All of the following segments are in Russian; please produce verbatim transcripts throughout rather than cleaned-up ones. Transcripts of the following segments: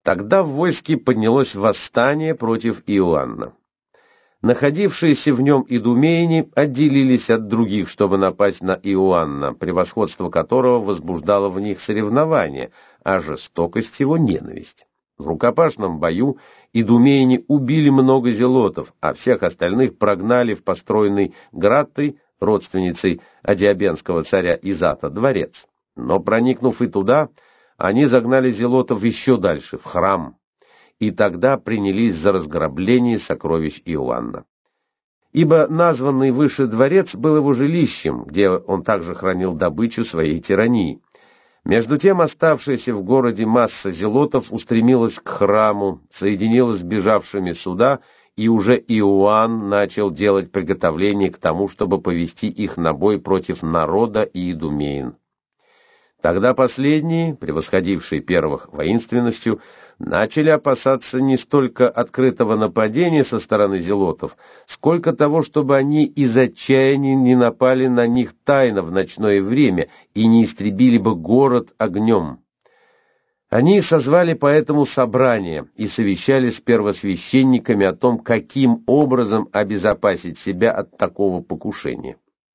Тогда в войске поднялось восстание против Иоанна. Находившиеся в нем идумеяне отделились от других, чтобы напасть на Иоанна, превосходство которого возбуждало в них соревнование, а жестокость его ненависть. В рукопашном бою идумеяне убили много зелотов, а всех остальных прогнали в построенный Граттой, родственницей адиабенского царя Изата, дворец. Но, проникнув и туда, они загнали зелотов еще дальше, в храм, и тогда принялись за разграбление сокровищ Иоанна. Ибо названный выше дворец был его жилищем, где он также хранил добычу своей тирании. Между тем оставшаяся в городе масса зелотов устремилась к храму, соединилась с бежавшими сюда, и уже Иоанн начал делать приготовления к тому, чтобы повести их на бой против народа и идумеян. Тогда последние, превосходившие первых воинственностью, начали опасаться не столько открытого нападения со стороны зелотов, сколько того, чтобы они из отчаяния не напали на них тайно в ночное время и не истребили бы город огнем. Они созвали поэтому собрание и совещались с первосвященниками о том, каким образом обезопасить себя от такого покушения.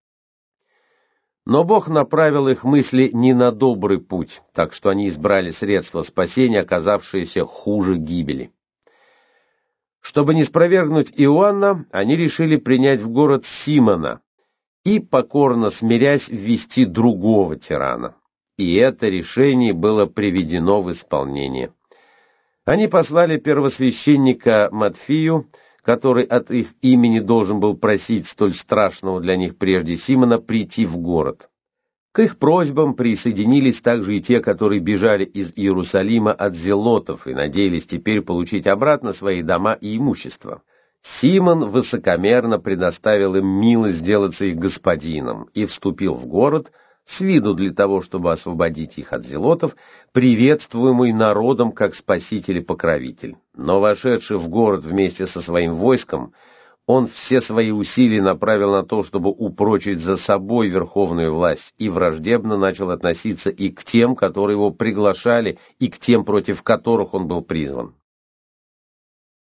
Но Бог направил их мысли не на добрый путь, так что они избрали средства спасения, оказавшиеся хуже гибели. Чтобы не спровергнуть Иоанна, они решили принять в город Симона и, покорно смирясь, ввести другого тирана. И это решение было приведено в исполнение. Они послали первосвященника Матфию, который от их имени должен был просить столь страшного для них прежде Симона прийти в город. К их просьбам присоединились также и те, которые бежали из Иерусалима от зелотов и надеялись теперь получить обратно свои дома и имущество. Симон высокомерно предоставил им милость сделаться их господином и вступил в город, с виду для того, чтобы освободить их от зелотов, приветствуемый народом как спаситель и покровитель. Но, вошедший в город вместе со своим войском, он все свои усилия направил на то, чтобы упрочить за собой верховную власть, и враждебно начал относиться и к тем, которые его приглашали, и к тем, против которых он был призван.